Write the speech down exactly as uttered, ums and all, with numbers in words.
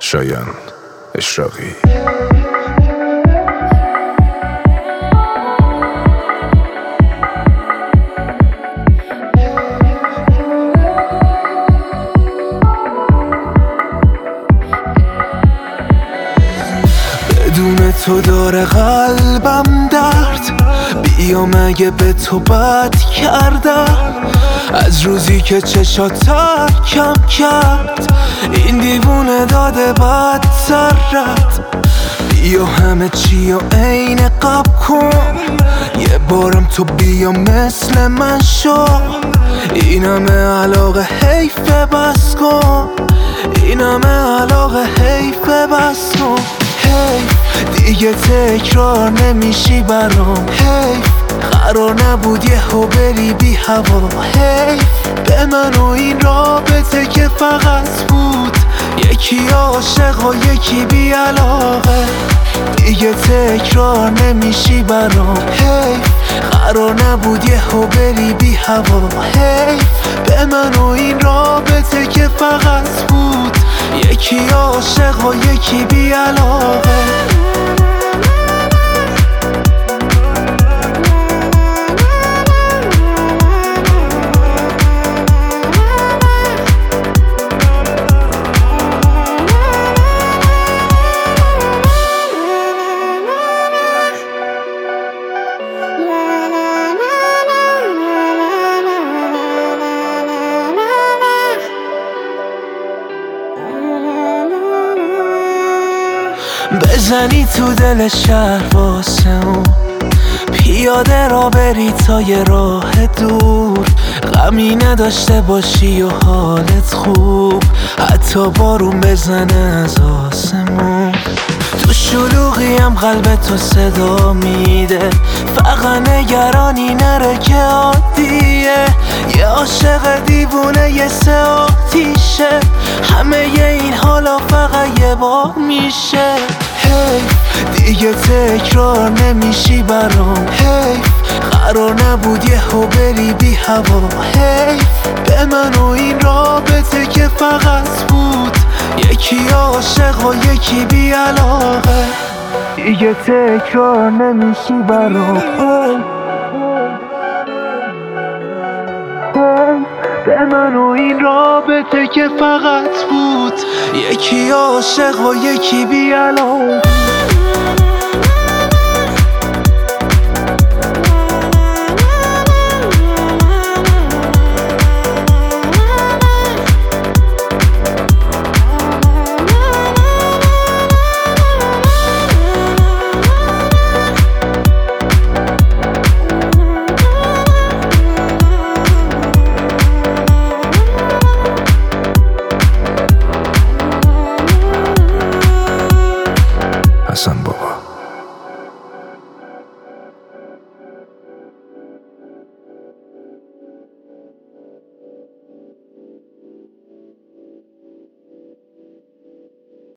شایان اشراقی. بدون تو داره قلبم درد، بیا مگه به تو بد کردم. از روزی که چشات ترکم کرد، این دیوونه داده بدتر رد. بیا همه چی و عین قبل کن، یه بارم تو بیا مثل من شو. این همه علاقه حیفه بس کن، این همه علاقه حیفه بس کن. حیف دیگه تکرار نمیشی برام، حیف قرار نبود یه هو بری بی هوا. حیف به من و این رابطه که فقط بود یکی عاشق و یکی بی علاقه. دیگه تکرار نمیشی برام، حیف قرار نبود یه هو بری بی هوا. حیف به من و این رابطه که فقط بود یکی عاشق و یکی بی علاقه. بزنی تو دل شهر واسه اون، پیاده را بری تا یه راه دور. غمی نداشته باشی و حالت خوب، حتی بارون بزنه از آسمون. تو شلوغیم قلب تو صدا میده، فقط نگرانی نره که عادیه. یه عاشق دیوونه یه سه آتیشه، همه این حالا فقط یه بار میشه. حیف دیگه تکرار نمیشی برام، حیف قرار نبود یه هو بری بی هوا. حیف به من و این رابطه که فقط بود یکی عاشق و یکی بی علاقه. دیگه تکرار نمیشی برام، به من و این رابطه که فقط بود یکی عاشق و یکی بی علاقه.